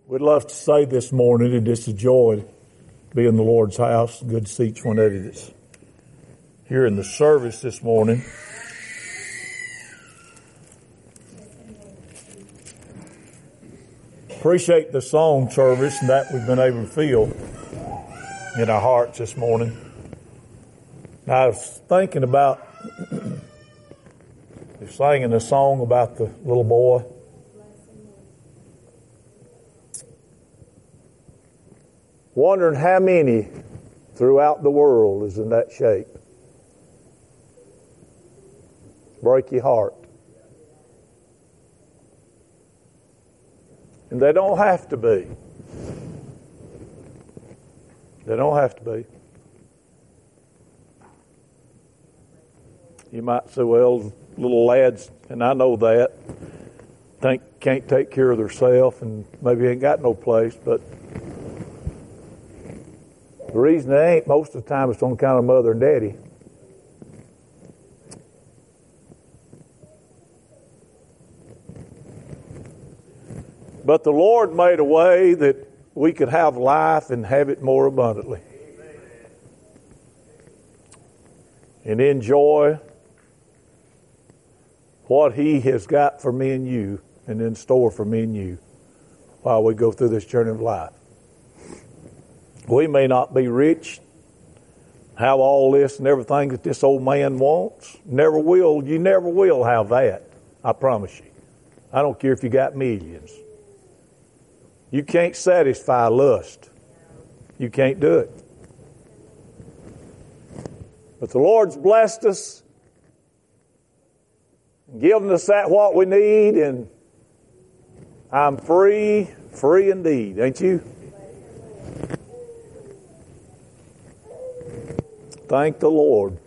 We'd love to say this morning that it's a joy to be in the Lord's house. Good to see each one of you that's here in the service this morning. Appreciate the song service and that we've been able to feel in our hearts this morning. I was thinking about singing a song about the little boy. Wondering how many throughout the world is in that shape. Break your heart. And they don't have to be. They don't have to be. You might say, well, little lads, and I know that, can't take care of themselves and maybe ain't got no place, but the reason they ain't, most of the time, it's on account of mother and daddy. But the Lord made a way that we could have life and have it more abundantly. And enjoy what He has got for me and you and in store for me and you while we go through this journey of life. We may not be rich, have all this and everything that this old man wants. Never will. You never will have that. I promise you. I don't care if you got millions. You can't satisfy lust. You can't do it. But the Lord's blessed us, given us that what we need, and I'm free indeed, ain't you? Thank the Lord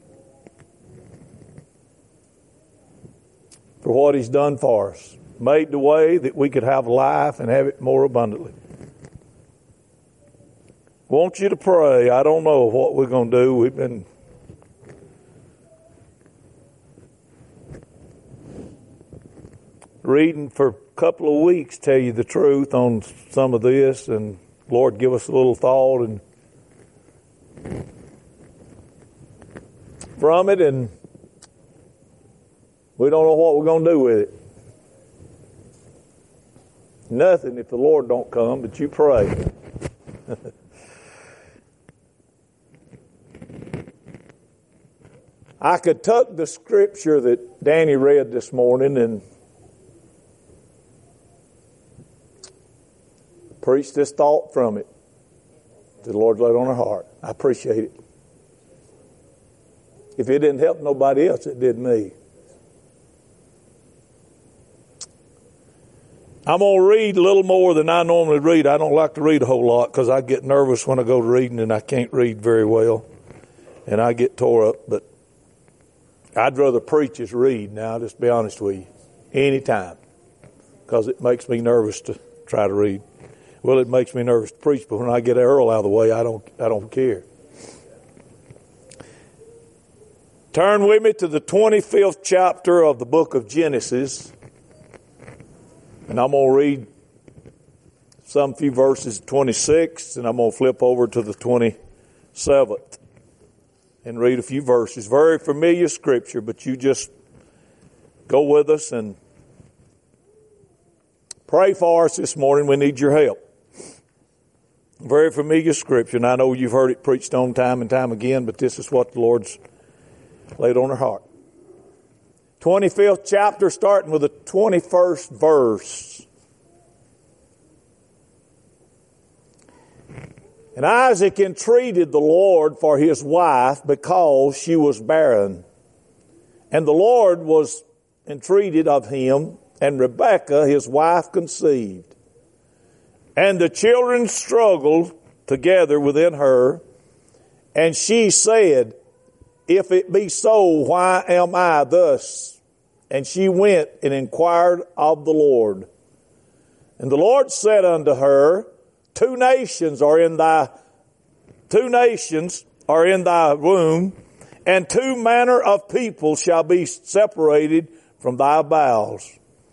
for what He's done for us. Made the way that we could have life and have it more abundantly. Want you to pray. I don't know what we're going to do. We've been reading for a couple of weeks, tell you the truth, on some of this, and Lord, give us a little thought and from it, and we don't know what we're going to do with it. Nothing if the Lord don't come, but you pray. I could tuck the scripture that Danny read this morning and preach this thought from it that the Lord laid on our heart. I appreciate it. If it didn't help nobody else, it did me. I'm going to read a little more than I normally read. I don't like to read a whole lot because I get nervous when I go reading and I can't read very well. And I get tore up. But I'd rather preach as read now, just be honest with you, anytime. Because it makes me nervous to try to read. Well, it makes me nervous to preach, but when I get Earl out of the way, I don't care. Turn with me to the 25th chapter of the book of Genesis. And I'm going to read some few verses, 26, and I'm going to flip over to the 27th and read a few verses. Very familiar scripture, but you just go with us and pray for us this morning. We need your help. Very familiar scripture, and I know you've heard it preached on time and time again, but this is what the Lord's laid on our heart. 25th chapter, starting with the 21st verse. And Isaac entreated the Lord for his wife because she was barren. And the Lord was entreated of him, and Rebekah his wife conceived. And the children struggled together within her, and she said, If it be so, why am I thus? And she went and inquired of the Lord. And the Lord said unto her, Two nations are in thy womb, and two manner of people shall be separated from thy bowels.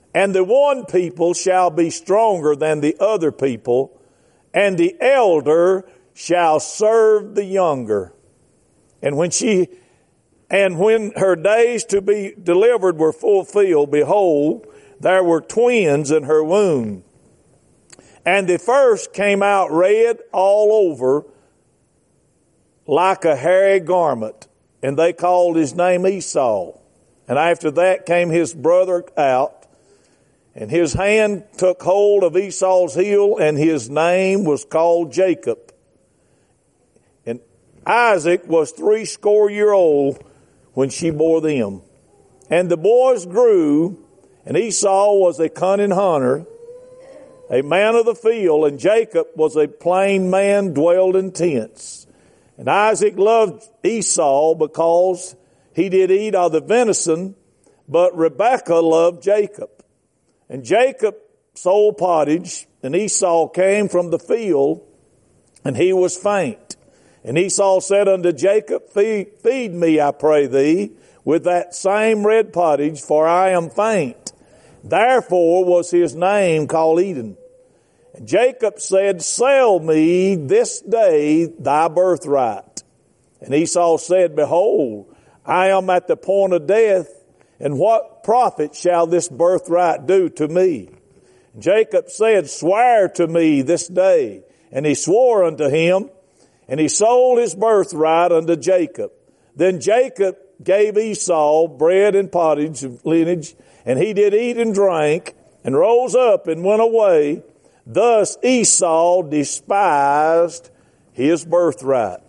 And the one people shall be stronger than the other people, and the elder shall serve the younger. And when her days to be delivered were fulfilled, behold, there were twins in her womb. And the first came out red all over, like a hairy garment, and they called his name Esau. And after that came his brother out, and his hand took hold of Esau's heel, and his name was called Jacob. And Isaac was 80 when she bore them. And the boys grew, and Esau was a cunning hunter, a man of the field, and Jacob was a plain man, dwelled in tents. And Isaac loved Esau because he did eat of the venison, but Rebekah loved Jacob. And Jacob sold pottage, and Esau came from the field, and he was faint. And Esau said unto Jacob, Feed me, I pray thee, with that same red pottage, for I am faint. Therefore was his name called Edom. And Jacob said, Sell me this day thy birthright. And Esau said, Behold, I am at the point of death, and what profit shall this birthright do to me? And Jacob said, Swear to me this day. And he swore unto him, and he sold his birthright unto Jacob. Then Jacob gave Esau bread and pottage of lineage, and he did eat and drank, and rose up and went away. Thus Esau despised his birthright.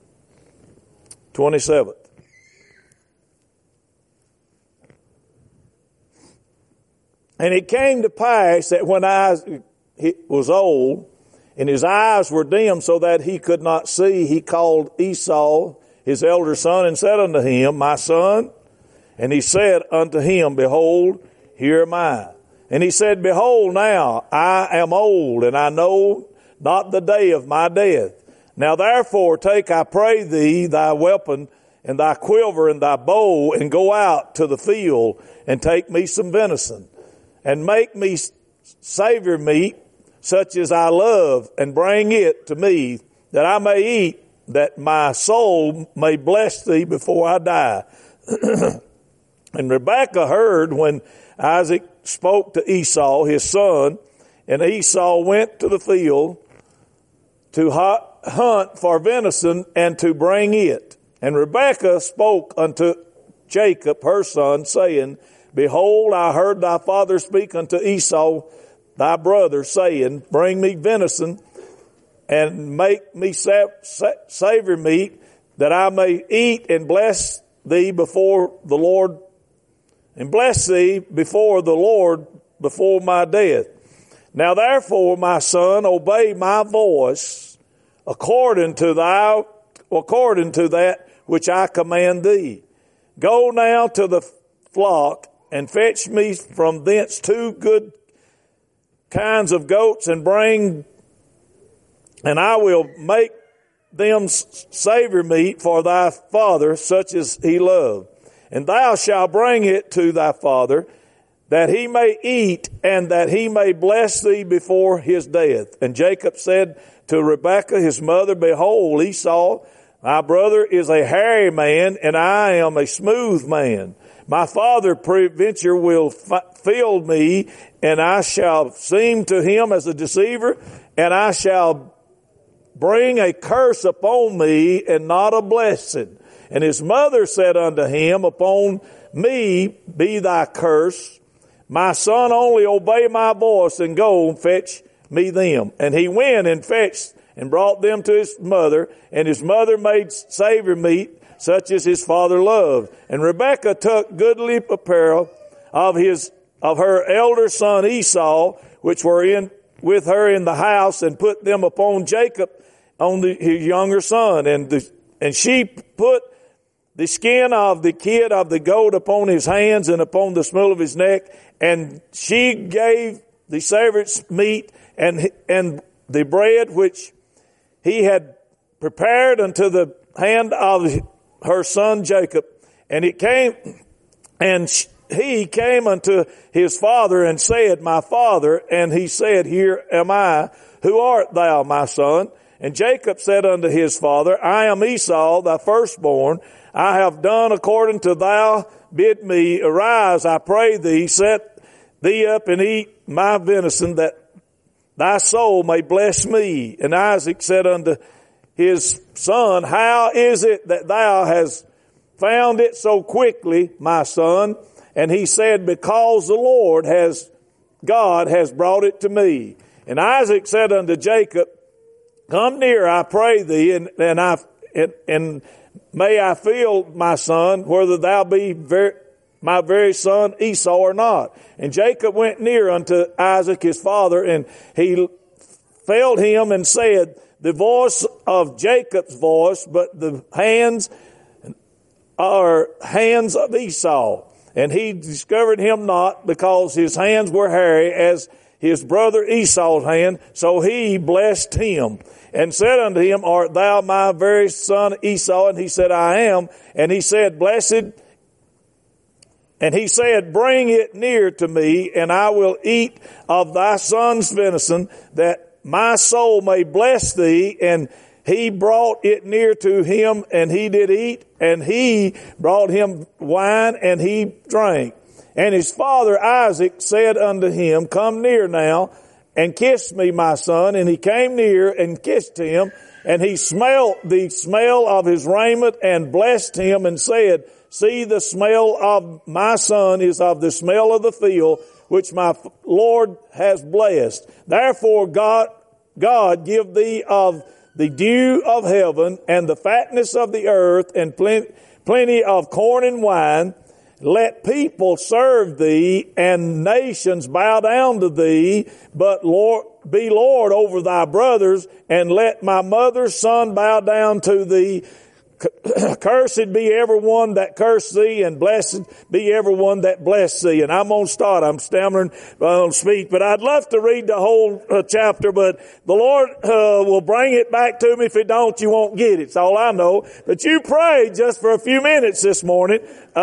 27th. And it came to pass that when Isaac was old, and his eyes were dim so that he could not see, he called Esau, his elder son, and said unto him, My son. And he said unto him, Behold, here am I. And he said, Behold, now I am old, and I know not the day of my death. Now therefore take, I pray thee, thy weapon, and thy quiver, and thy bow, and go out to the field, and take me some venison, and make me savor meat, such as I love, and bring it to me, that I may eat, that my soul may bless thee before I die. And Rebekah heard when Isaac spoke to Esau, his son, and Esau went to the field to hunt for venison and to bring it. And Rebekah spoke unto Jacob, her son, saying, Behold, I heard thy father speak unto Esau, thy brother, saying, Bring me venison and make me savor meat, that I may eat and bless thee before the Lord, and bless thee before the Lord before my death. Now therefore, my son, obey my voice according to that which I command thee. Go now to the flock and fetch me from thence 2 good kinds of goats, and I will make them savor meat for thy father, such as he loved. And thou shalt bring it to thy father, that he may eat, and that he may bless thee before his death. And Jacob said to Rebekah his mother, Behold, Esau, my brother, is a hairy man, and I am a smooth man. My father peradventure will fill me, and I shall seem to him as a deceiver, and I shall bring a curse upon me, and not a blessing. And his mother said unto him, Upon me be thy curse. My son, only obey my voice, and go and fetch me them. And he went and fetched and brought them to his mother, and his mother made savor meat, such as his father loved. And Rebekah took goodly apparel of her elder son Esau, which were with her in the house, and put them upon Jacob, on his younger son. And she put the skin of the kid of the goat upon his hands and upon the smooth of his neck, and she gave the savored meat and the bread which he had prepared unto the hand of her son Jacob. And it came, and he came unto his father and said, My father. And he said, Here am I. Who art thou, my son? And Jacob said unto his father, I am Esau, thy firstborn. I have done according to thou bid me. Arise, I pray thee, set thee up and eat my venison, that thy soul may bless me. And Isaac said unto his son, How is it that thou hast found it so quickly, my son? And he said, Because the Lord God has brought it to me. And Isaac said unto Jacob, Come near, I pray thee, and may I feel, my son, whether thou be my very son Esau or not. And Jacob went near unto Isaac his father, and he felt him and said, The voice of Jacob's voice, but the hands are hands of Esau. And he discovered him not, because his hands were hairy as his brother Esau's hand. So he blessed him and said unto him, Art thou my very son Esau? And he said, I am. And he said, Blessed. And he said, Bring it near to me, and I will eat of thy son's venison, that my soul may bless thee. And he brought it near to him, and he did eat, and he brought him wine, and he drank. And his father Isaac said unto him, Come near now, and kiss me, my son. And he came near and kissed him, and he smelt the smell of his raiment, and blessed him, and said, See, the smell of my son is of the smell of the field, which my Lord has blessed. Therefore God give thee of the dew of heaven, and the fatness of the earth, and plenty of corn and wine. Let people serve thee, and nations bow down to thee, but be Lord over thy brothers, and let my mother's son bow down to thee. Cursed be everyone that curse thee, and blessed be everyone that bless thee. And I'm going to start. I'm stammering on speech, but I'd love to read the whole chapter, but the Lord will bring it back to me. If it don't, you won't get it. It's all I know. But you prayed just for a few minutes this morning.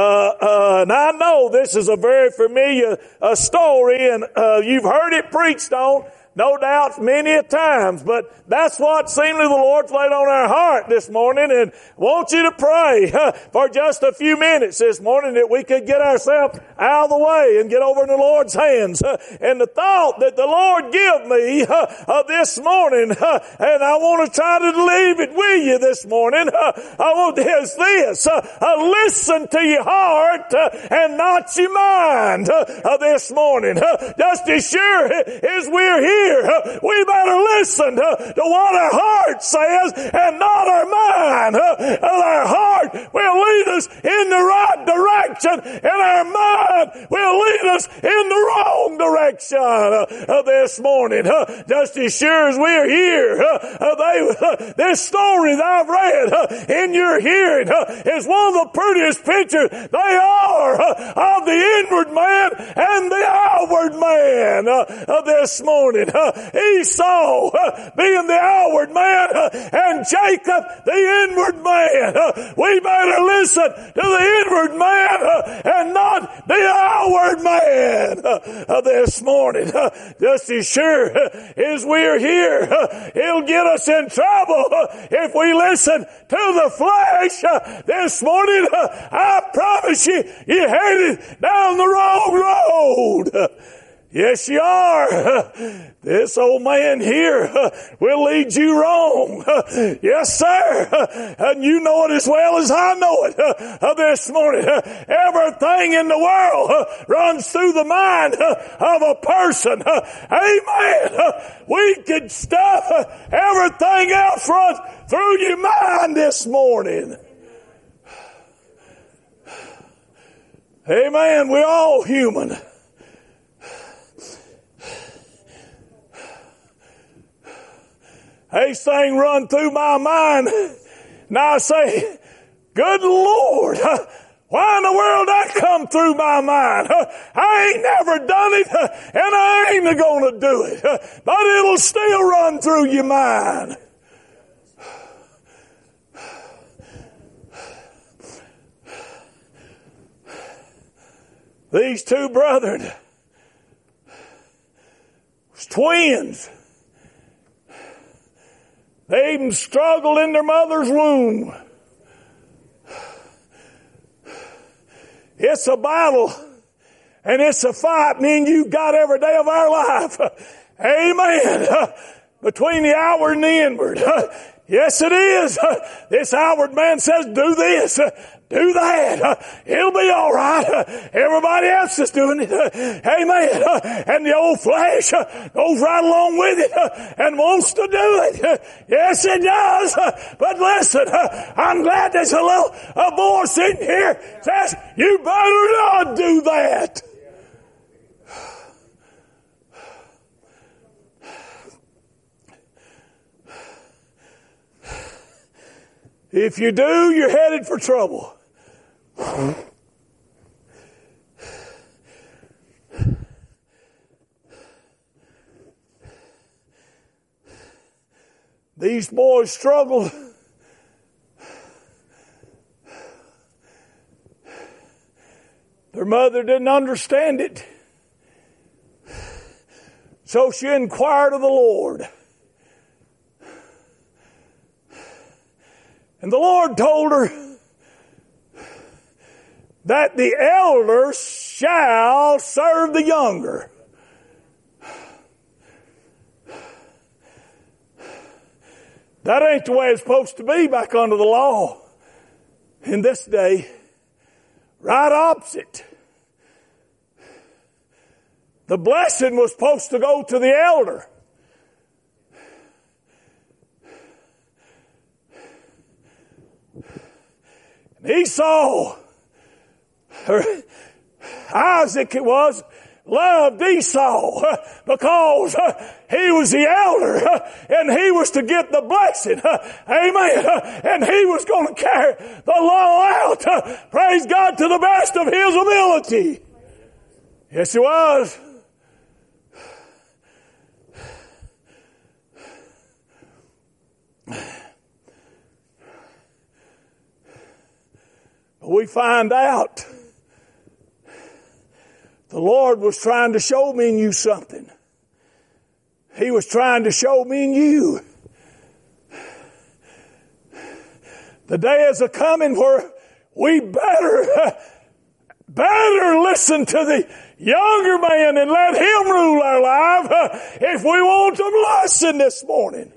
And I know this is a very familiar story, and you've heard it preached on, no doubt, many a times, but that's what seemingly the Lord's laid on our heart this morning, and want you to pray for just a few minutes this morning that we could get ourselves out of the way and get over in the Lord's hands. And the thought that the Lord give me this morning, and I want to try to leave it with you this morning, is this. Listen to your heart and not your mind this morning. Just as sure as we're here, we better listen to what our heart says and not our mind. Our heart will lead us in the right direction, and our mind will lead us in the wrong direction this morning. Just as sure as we're here, this story that I've read in your hearing is one of the prettiest pictures they are of the inward man and the outward man this morning. Esau being the outward man and Jacob the inward man. We better listen to the inward man and not the outward man this morning. Just as sure as we're here, it'll get us in trouble if we listen to the flesh this morning. I promise you, you're headed down the wrong road. Yes, you are. This old man here will lead you wrong. Yes, sir. And you know it as well as I know it this morning. Everything in the world runs through the mind of a person. Amen. We could stuff everything else runs through your mind this morning. Amen. We're all human. This thing run through my mind, and I say, good Lord, why in the world that come through my mind? I ain't never done it, and I ain't gonna do it, but it'll still run through your mind. These two brethren was twins. They even struggled in their mother's womb. It's a battle and it's a fight me and you got every day of our life. Amen. Between the outward and the inward. Yes, it is. This outward man says, do this, do that. It'll be all right. Everybody else is doing it. Amen. And the old flesh goes right along with it and wants to do it. Yes, it does. But listen, I'm glad there's a voice in here that says, you better not do that. If you do, you're headed for trouble. These boys struggled. Their mother didn't understand it. So she inquired of the Lord. And the Lord told her that the elder shall serve the younger. That ain't the way it's supposed to be back under the law. In this day, right opposite. The blessing was supposed to go to the elder. Esau, or Isaac it was, loved Esau because he was the elder and he was to get the blessing. Amen. And he was going to carry the law out. Praise God, to the best of his ability. Yes, he was. We find out the Lord was trying to show me and you something. He was trying to show me and you. The day is a coming where we better listen to the younger man and let him rule our life if we want a blessing this morning.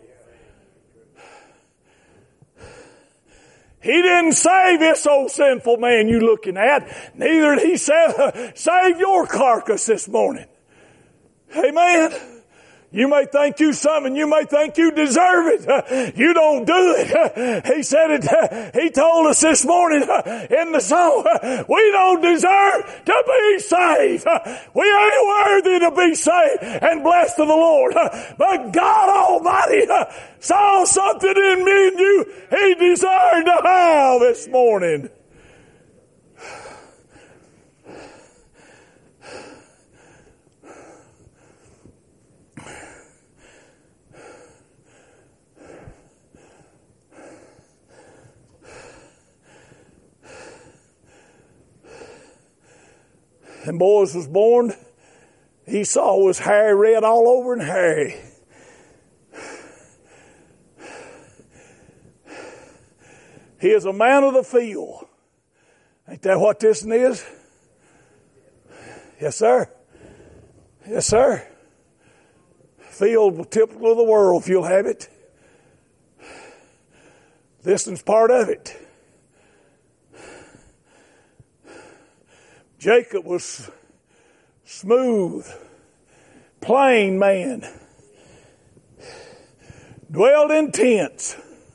He didn't save this old sinful man you looking at. Neither did he say, save your carcass this morning. Amen. You may think you something, you may think you deserve it. You don't do it. He said it, he told us this morning in the song, we don't deserve to be saved. We ain't worthy to be saved and blessed of the Lord. But God Almighty saw something in me and you He desired to have this morning. And boys was born, Esau was hairy red all over and hairy. He is a man of the field. Ain't that what this is? Yes, sir. Yes, sir. Field typical of the world, if you'll have it. This is part of it. Jacob was smooth, plain man. Dwelled in tents.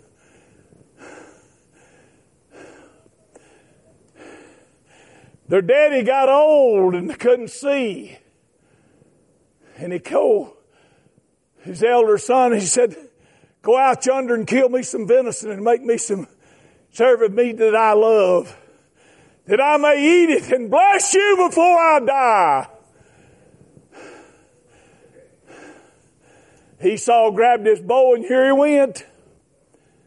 Their daddy got old and couldn't see. And he called his elder son, he said, go out yonder and kill me some venison and make me some servant meat that I love, that I may eat it and bless you before I die. Esau grabbed his bow and here he went.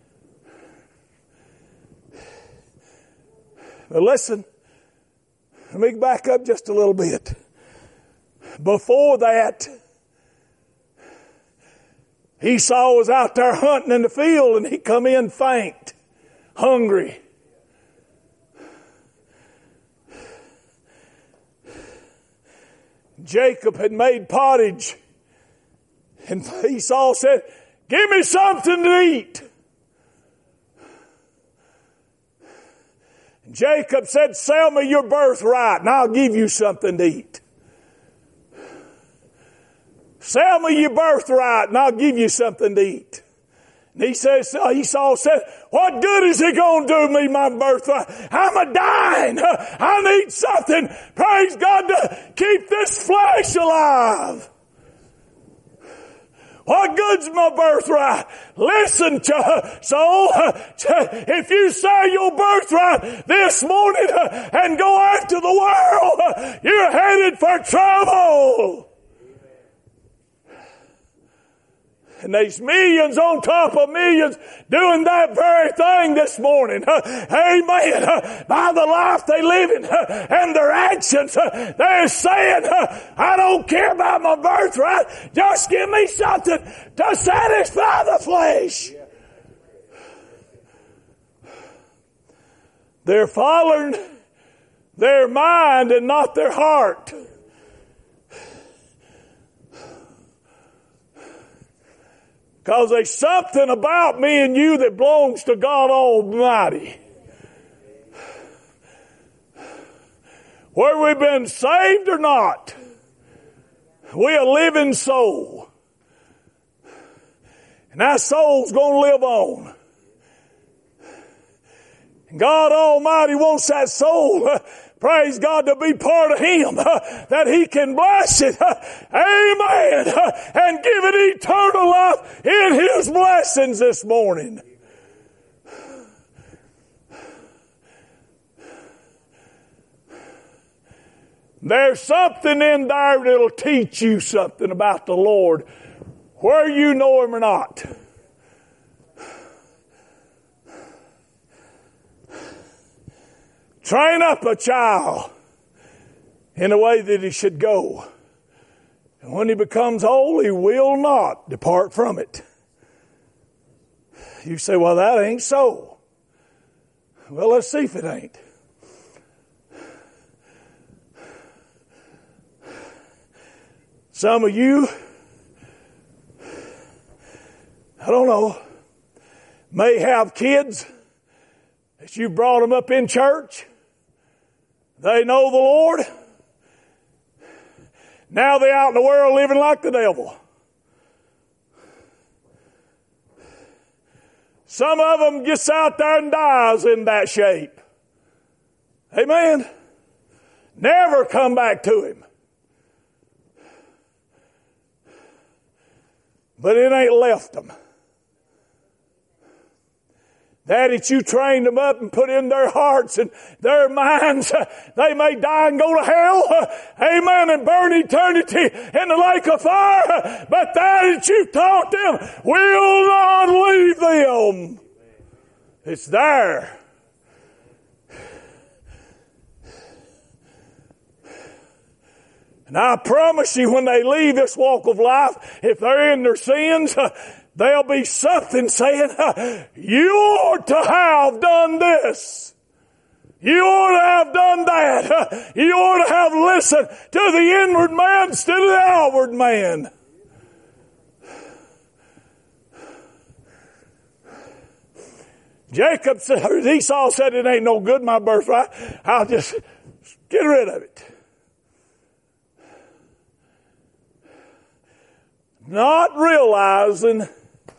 But listen, Let me back up just a little bit. Before that, Esau was out there hunting in the field and he come in faint, hungry. Jacob had made pottage and Esau said, "Give me something to eat." And Jacob said, "Sell me your birthright and I'll give you something to eat." "Sell me your birthright and I'll give you something to eat." And Esau said, "What good is it going to do me, my birthright? I'm a dying. I need something, praise God, to keep this flesh alive. What good's my birthright? Listen, soul, if you sell your birthright this morning and go after the world, you're headed for trouble." And there's millions on top of millions doing that very thing this morning. Amen. By the life they live in and their actions, they're saying, "I don't care about my birthright. Just give me something to satisfy the flesh." They're following their mind and not their heart. Because there's something about me and you that belongs to God Almighty. Whether we've been saved or not, we're a living soul. And that soul's going to live on. And God Almighty wants that soul, praise God, to be part of Him, that He can bless it, amen, and give it eternal life in His blessings this morning. There's something in there that'll teach you something about the Lord, whether you know Him or not. Train up a child in the way that he should go. And when he becomes old, he will not depart from it. You say, "Well, that ain't so." Well, let's see if it ain't. Some of you, I don't know, may have kids that you brought them up in church. They know the Lord. Now they're out in the world living like the devil. Some of them gets out there and dies in that shape. Amen. Never come back to Him. But it ain't left them. That you trained them up and put in their hearts and their minds, they may die and go to hell, amen, and burn eternity in the lake of fire, but that you taught them will not leave them. It's there. And I promise you, when they leave this walk of life, if they're in their sins, there'll be something saying, "You ought to have done this. You ought to have done that. You ought to have listened to the inward man instead of the outward man." Esau said, "It ain't no good, my birthright. I'll just get rid of it." Not realizing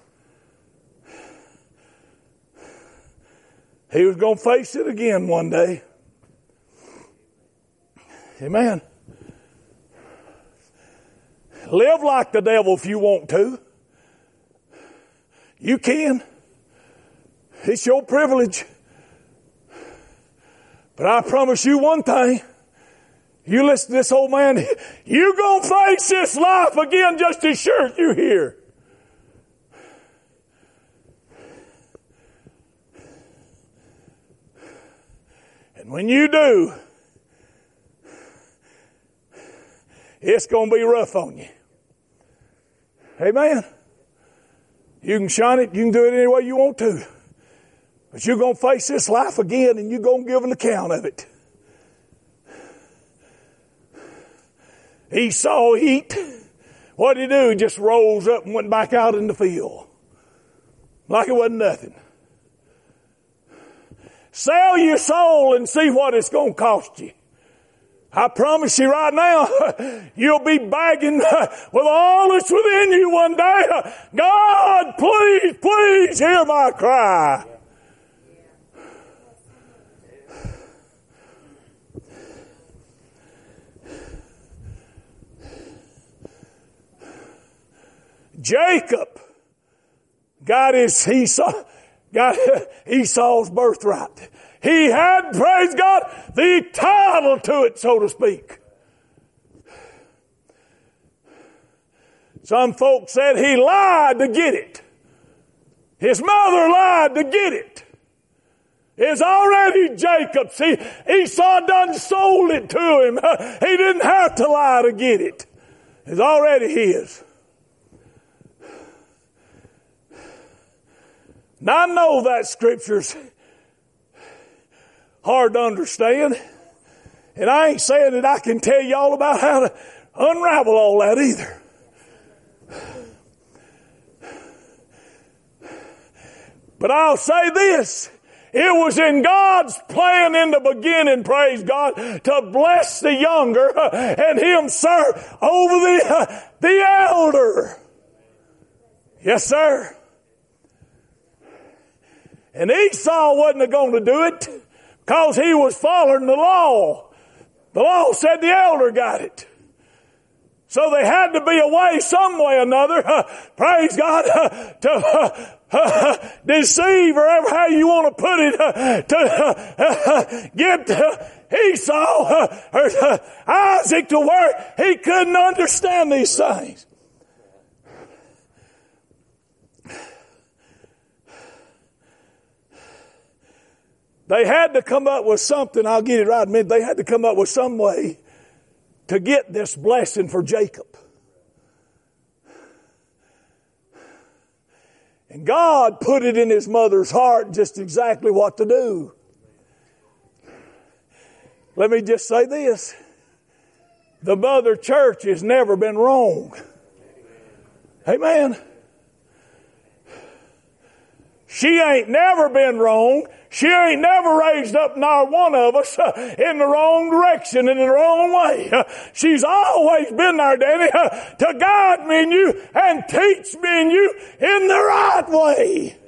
he was going to face it again one day. Amen. Live like the devil if you want to. You can. It's your privilege. But I promise you one thing. You listen to this old man, you're going to face this life again just as sure as you're here. And when you do, it's going to be rough on you. Amen. You can shun it. You can do it any way you want to. But you're going to face this life again, and you're going to give an account of it. Esau eat. What did he do? He just rose up and went back out in the field. Like it wasn't nothing. Sell your soul and see what it's going to cost you. I promise you right now, you'll be begging with all that's within you one day. God, please, please hear my cry. Jacob got Esau's birthright. He had, praise God, the title to it, so to speak. Some folks said he lied to get it. His mother lied to get it. It's already Jacob's. Esau done sold it to him. He didn't have to lie to get it. It's already his. Now I know that scripture's hard to understand. And I ain't saying that I can tell you all about how to unravel all that either. But I'll say this. It was in God's plan in the beginning, praise God, to bless the younger and him serve over the elder. Yes, sir. And Esau wasn't going to do it because he was following the law. The law said the elder got it. So they had to be a way, some way or another, praise God, to deceive, or how you want to put it, to get Esau or Isaac to where he couldn't understand these things. They had to come up with something, I'll get it right in a minute, they had to come up with some way to get this blessing for Jacob. And God put it in his mother's heart just exactly what to do. Let me just say this. The mother church has never been wrong. Amen. She ain't never been wrong. She ain't never raised up nor one of us in the wrong direction, in the wrong way. She's always been there, Danny, to guide me and you and teach me and you in the right way.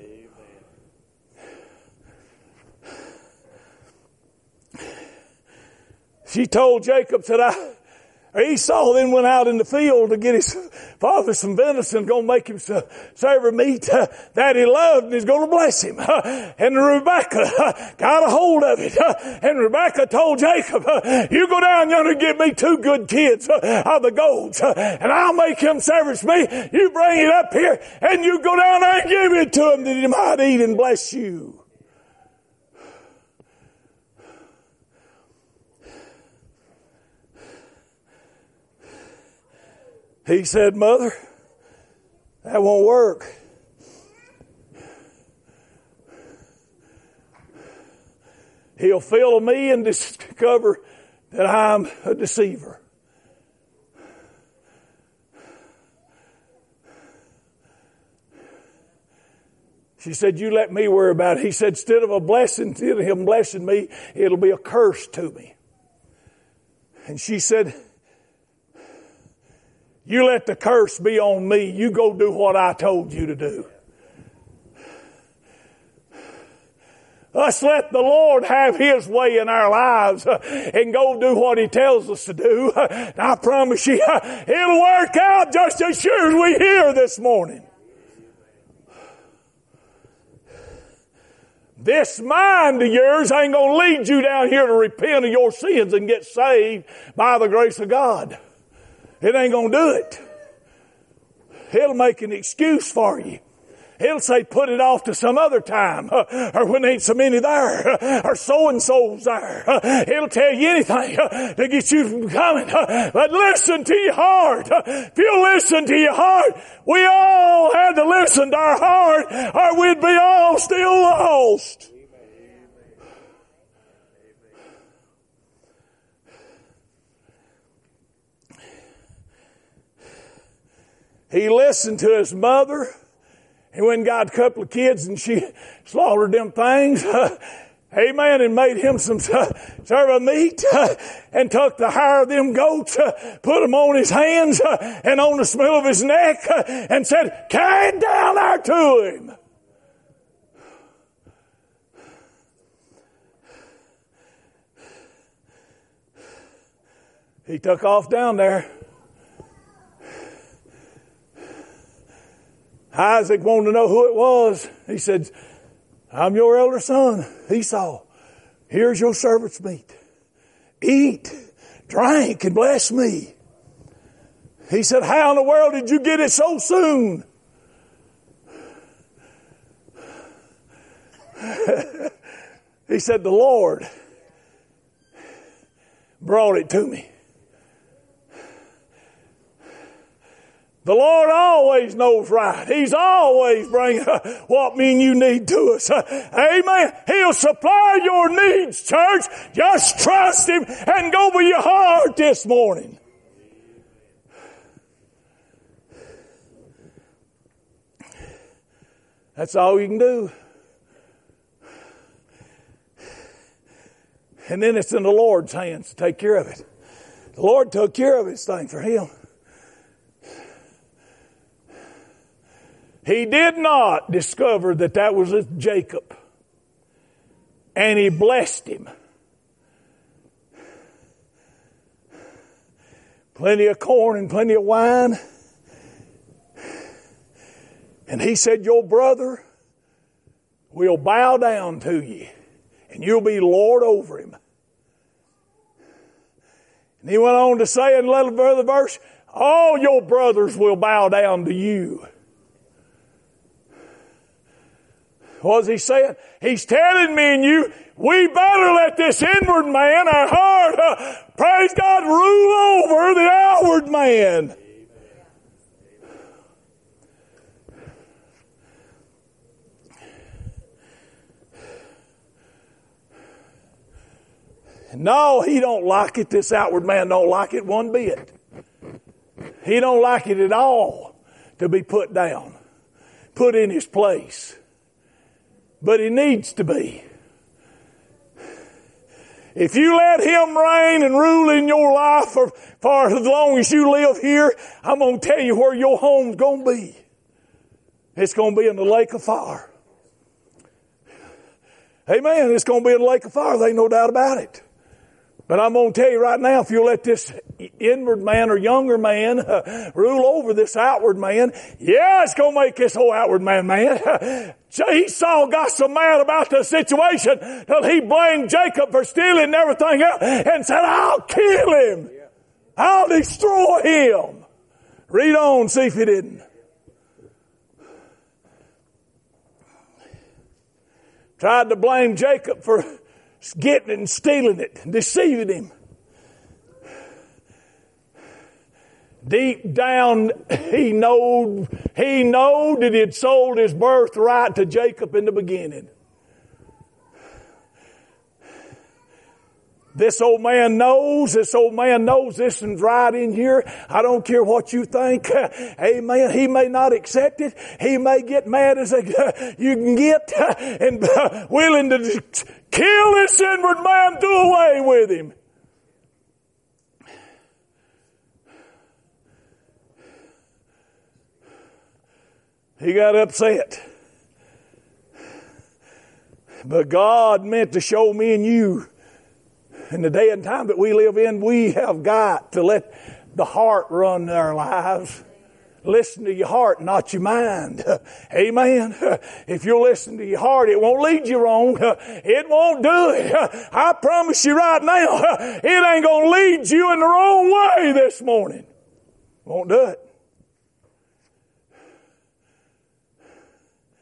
She told Jacob, Esau then went out in the field to get his father some venison, going to make him savor meat that he loved, and he's going to bless him. And Rebekah got a hold of it. And Rebekah told Jacob, you go down yonder and get me 2 good kids of the goats, and I'll make him service me. You bring it up here, and you go down there and give it to him that he might eat and bless you. He said, Mother, that won't work. He'll fail me and discover that I'm a deceiver. She said, you let me worry about it. He said, instead of him blessing me, it'll be a curse to me. And she said, you let the curse be on me. You go do what I told you to do. Let's let the Lord have his way in our lives and go do what he tells us to do. And I promise you, it'll work out just as sure as we hear this morning. This mind of yours ain't going to lead you down here to repent of your sins and get saved by the grace of God. It ain't going to do it. It'll make an excuse for you. He'll say, put it off to some other time, or when there ain't so many there, or so-and-so's there. He'll tell you anything to get you from coming. But listen to your heart. If you listen to your heart, we all had to listen to our heart, or we'd be all still lost. He listened to his mother. He went and got a couple of kids and she slaughtered them things. Amen. And made him some serve of meat and took the hair of them goats, put them on his hands and on the smell of his neck and said, carry it down there to him. He took off down there. Isaac wanted to know who it was. He said, I'm your elder son, Esau. Here's your servant's meat. Eat, drink, and bless me. He said, how in the world did you get it so soon? He said, the Lord brought it to me. The Lord always knows right. He's always bringing what me and you need to us. Amen. He'll supply your needs, church. Just trust Him and go with your heart this morning. That's all you can do. And then it's in the Lord's hands to take care of it. The Lord took care of this thing for him. He did not discover that was Jacob. And he blessed him. Plenty of corn and plenty of wine. And he said, your brother will bow down to you. And you'll be Lord over him. And he went on to say in a little further verse, all your brothers will bow down to you. What was he saying? He's telling me and you, we better let this inward man, our heart, praise God, rule over the outward man. No, he don't like it. This outward man don't like it one bit. He don't like it at all to be put down, put in his place. But he needs to be. If you let him reign and rule in your life for as long as you live here, I'm going to tell you where your home's going to be. It's going to be in the lake of fire. Amen. It's going to be in the lake of fire. There ain't no doubt about it. But I'm going to tell you right now, if you let this inward man or younger man rule over this outward man, yeah, it's going to make this whole outward man mad. Esau got so mad about the situation that he blamed Jacob for stealing and everything else and said, I'll kill him. I'll destroy him. Read on, see if he didn't. Tried to blame Jacob for getting it and stealing it and deceiving him. Deep down, he knowed that he had sold his birthright to Jacob in the beginning. This old man knows this one's right in here. I don't care what you think. Amen. He may not accept it. He may get mad as you can get and willing to kill this inward man, do away with him. He got upset. But God meant to show me and you in the day and time that we live in, we have got to let the heart run our lives. Listen to your heart, not your mind. Amen. If you'll listen to your heart, it won't lead you wrong. It won't do it. I promise you right now, it ain't going to lead you in the wrong way this morning. Won't do it.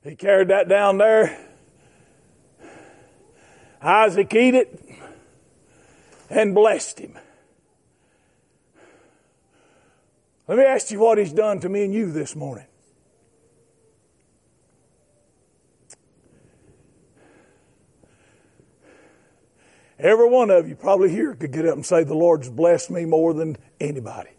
He carried that down there. Isaac ate it and blessed him. Let me ask you what he's done to me and you this morning. Every one of you probably here could get up and say, the Lord's blessed me more than anybody.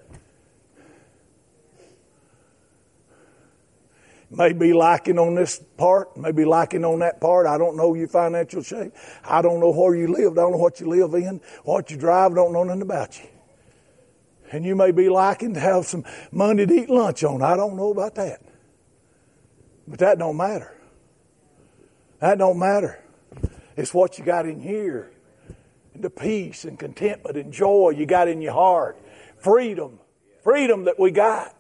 Maybe lacking on this part, maybe lacking on that part. I don't know your financial shape. I don't know where you live. I don't know what you live in, what you drive. I don't know nothing about you. And you may be lacking to have some money to eat lunch on. I don't know about that. But that don't matter. That don't matter. It's what you got in here. And the peace and contentment and joy you got in your heart. Freedom. Freedom that we got.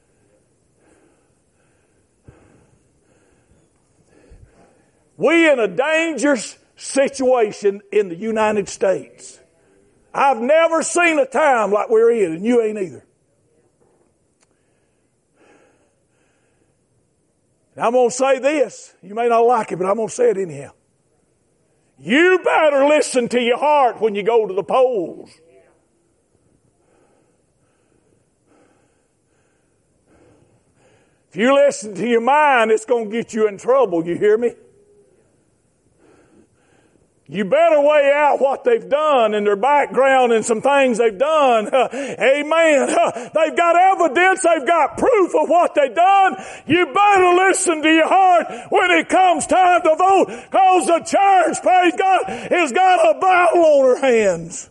We in a dangerous situation in the United States. I've never seen a time like we're in, and you ain't either. And I'm going to say this. You may not like it, but I'm going to say it anyhow. You better listen to your heart when you go to the polls. If you listen to your mind, it's going to get you in trouble. You hear me? You better weigh out what they've done and their background and some things they've done. Amen. They've got evidence. They've got proof of what they've done. You better listen to your heart when it comes time to vote, because the church, praise God, has got a battle on her hands.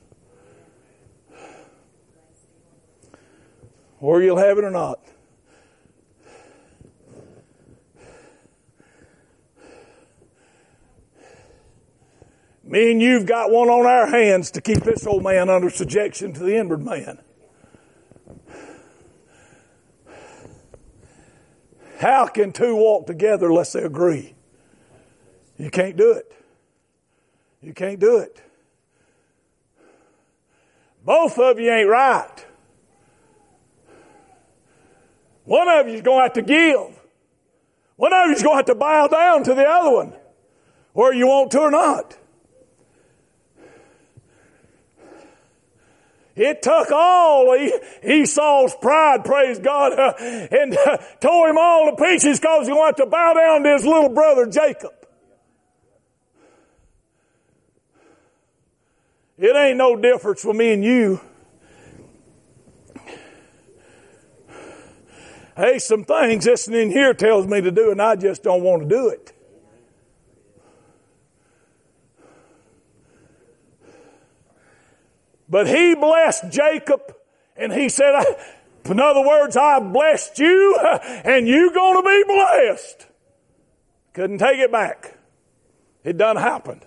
Or you'll have it or not. Me and you've got one on our hands to keep this old man under subjection to the inward man. How can two walk together unless they agree? You can't do it. You can't do it. Both of you ain't right. One of you's going to have to give. One of you's going to have to bow down to the other one, whether you want to or not. It took all Esau's pride, praise God, and tore him all to pieces because he wanted to bow down to his little brother Jacob. It ain't no difference for me and you. Hey, some things this in here tells me to do, and I just don't want to do it. But he blessed Jacob, and he said, in other words, I blessed you, and you're going to be blessed. Couldn't take it back. It done happened.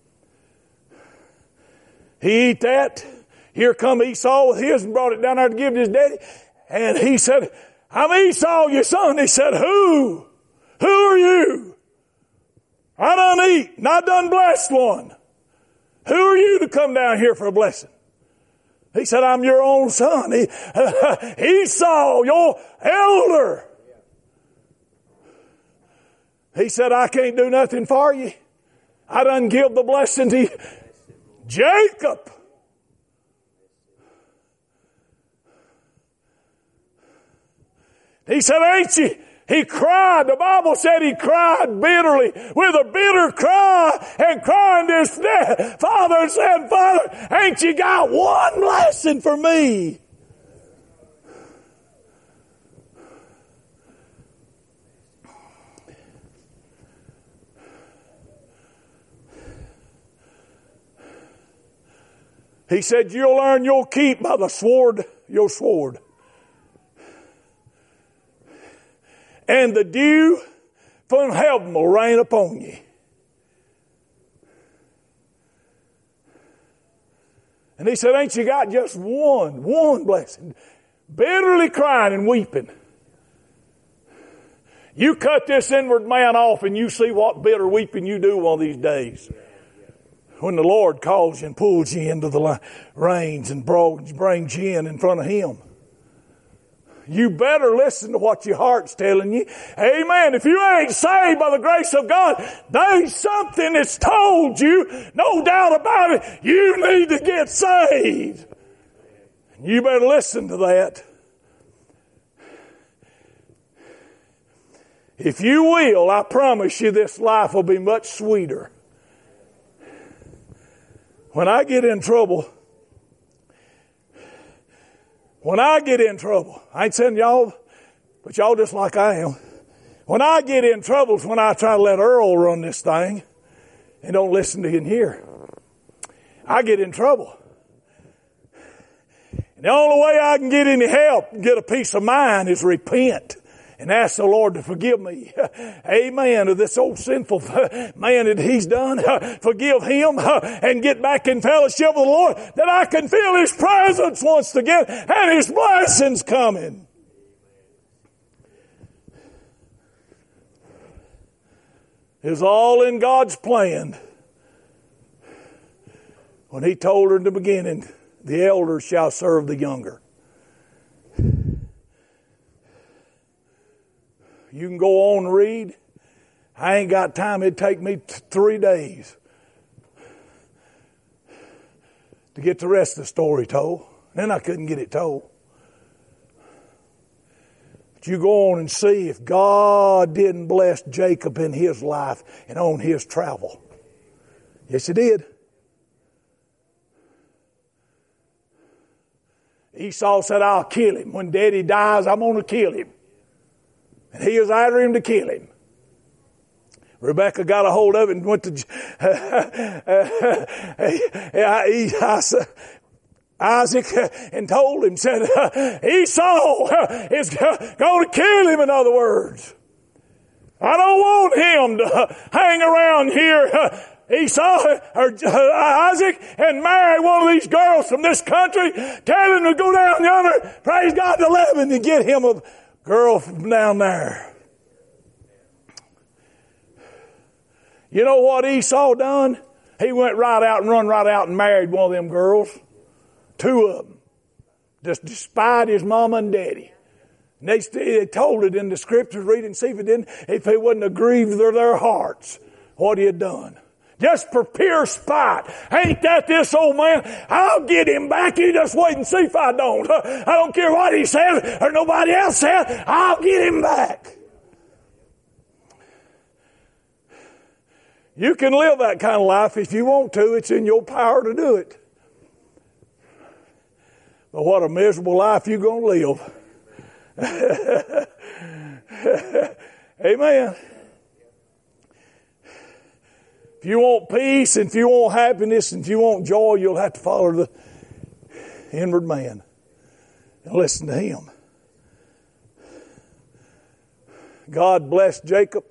He ate that. Here come Esau with his and brought it down there to give to his daddy. And he said, I'm Esau, your son. He said, who? Who are you? I done eat, and I done blessed one. Who are you to come down here for a blessing? He said, I'm your own son. Esau, your elder. He said, I can't do nothing for you. I done give the blessing to you. Jacob. He said, ain't you? He cried. The Bible said he cried bitterly with a bitter cry and crying to his father and said, Father, ain't you got one blessing for me? He said, you'll earn your keep by the sword, your sword. And the dew from heaven will rain upon you. And he said, ain't you got just one blessing? Bitterly crying and weeping. You cut this inward man off and you see what bitter weeping you do one of these days. When the Lord calls you and pulls you into the reins and brings you in front of Him. You better listen to what your heart's telling you. Amen. If you ain't saved by the grace of God, there's something that's told you, no doubt about it, you need to get saved. You better listen to that. If you will, I promise you this life will be much sweeter. When I get in trouble, I ain't saying y'all, but y'all just like I am. When I get in trouble is when I try to let Earl run this thing and don't listen to him here. I get in trouble. And the only way I can get any help and get a peace of mind is repent and ask the Lord to forgive me. Amen. Of this old sinful man that he's done. Forgive him and get back in fellowship with the Lord that I can feel His presence once again and His blessings coming. It's all in God's plan. When He told her in the beginning, the elder shall serve the younger. You can go on and read. I ain't got time. It'd take me 3 days to get the rest of the story told. Then I couldn't get it told. But you go on and see if God didn't bless Jacob in his life and on his travel. Yes, He did. Esau said, I'll kill him. When Daddy dies, I'm going to kill him. And he was after him to kill him. Rebekah got a hold of it and went to Isaac and told him, said, Esau is going to kill him, in other words. I don't want him to hang around here, Isaac, and marry one of these girls from this country. Tell him to go down yonder, praise God, to Lebanon and get him a girl from down there. You know what Esau done? He went right out and married one of them girls. 2 of them. Just despised his mama and daddy. And they told it in the scriptures, read and see if it wouldn't have grieved their hearts, what he had done. Just for pure spite. Ain't that this old man? I'll get him back. You just wait and see if I don't. I don't care what he says or nobody else says. I'll get him back. You can live that kind of life if you want to. It's in your power to do it. But what a miserable life you're going to live. Amen. If you want peace, and if you want happiness, and if you want joy, you'll have to follow the inward man and listen to him. God blessed Jacob.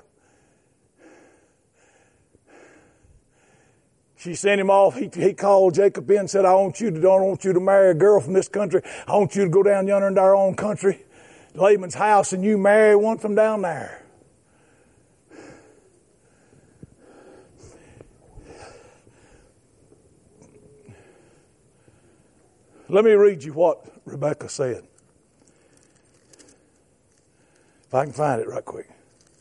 She sent him off. He called Jacob in and said, I want you to marry a girl from this country. I want you to go down yonder into our own country, Laban's house, and you marry one from down there. Let me read you what Rebekah said. If I can find it right quick.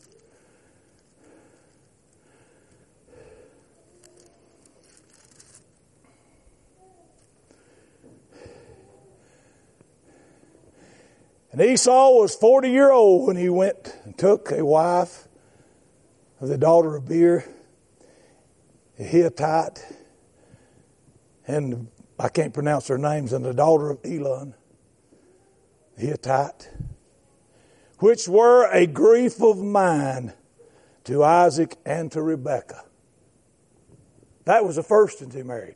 And Esau was 40-year-old when he went and took a wife of the daughter of Beer, a Hittite, and I can't pronounce their names, and the daughter of Elon, Hittite, which were a grief of mine to Isaac and to Rebekah. That was the first that he married.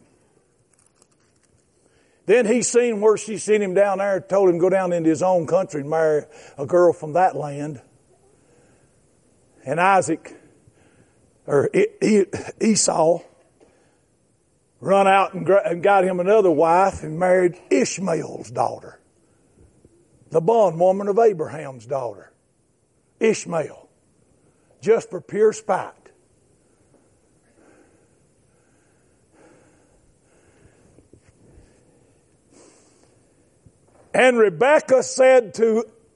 Then he seen where she sent him down there, told him to go down into his own country and marry a girl from that land. And Isaac, or Esau, run out and got him another wife and married Ishmael's daughter, the bondwoman of Abraham's daughter, Ishmael, just for pure spite. And Rebekah said to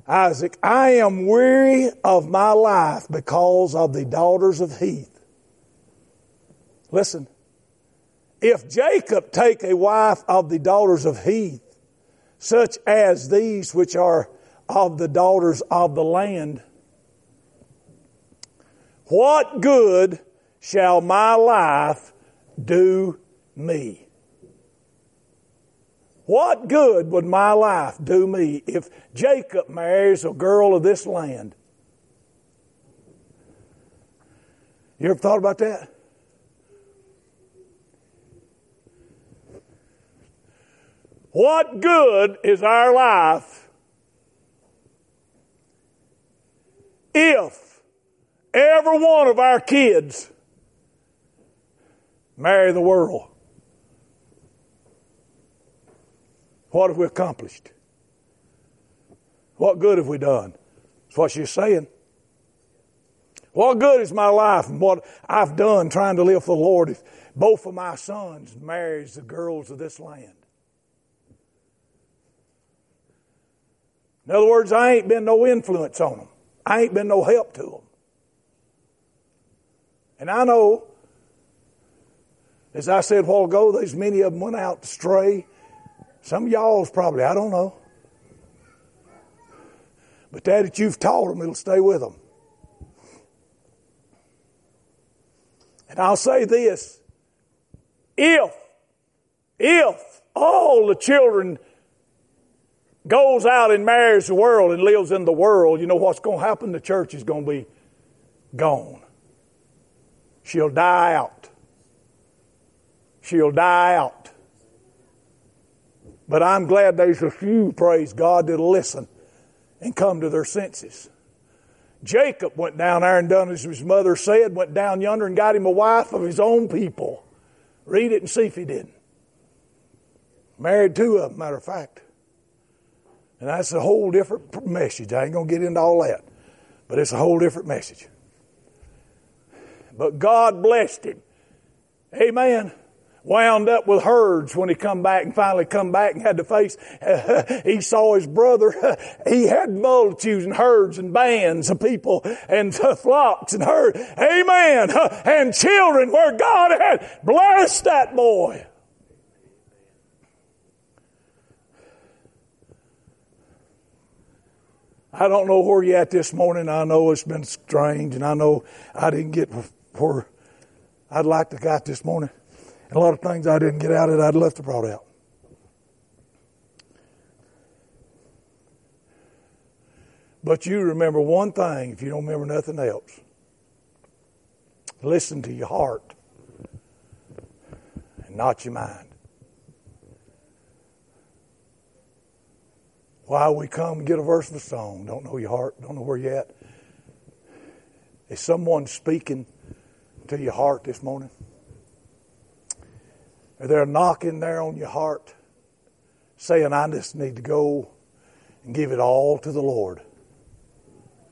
Isaac, I am weary of my life because of the daughters of Heth. Listen, if Jacob take a wife of the daughters of Heth, such as these which are of the daughters of the land, what good shall my life do me? What good would my life do me if Jacob marries a girl of this land? You ever thought about that? What good is our life if every one of our kids marry the world? What have we accomplished? What good have we done? That's what she's saying. What good is my life and what I've done trying to live for the Lord if both of my sons marries the girls of this land? In other words, I ain't been no influence on them. I ain't been no help to them. And I know, as I said a while ago, there's many of them went out to stray. Some of y'all's probably, I don't know. But that you've taught them, it'll stay with them. And I'll say this. If all the children goes out and marries the world and lives in the world, you know what's going to happen? The church is going to be gone. She'll die out. She'll die out. But I'm glad there's a few, praise God, that'll listen and come to their senses. Jacob went down there and done as his mother said, went down yonder and got him a wife of his own people. Read it and see if he didn't. Married two of them, matter of fact. And that's a whole different message. I ain't going to get into all that. But it's a whole different message. But God blessed him. Amen. Wound up with herds when he come back and finally come back and had to face, he saw his brother. He had multitudes and herds and bands of people and flocks and herds. Amen. And children where God had blessed that boy. I don't know where you're at this morning. I know it's been strange and I know I didn't get where I'd like to got this morning. And a lot of things I didn't get out of it I'd love to brought out. But you remember one thing if you don't remember nothing else. Listen to your heart and not your mind. Why we come and get a verse of a song, don't know your heart, don't know where you're at. Is someone speaking to your heart this morning? Are there knocking there on your heart saying, I just need to go and give it all to the Lord?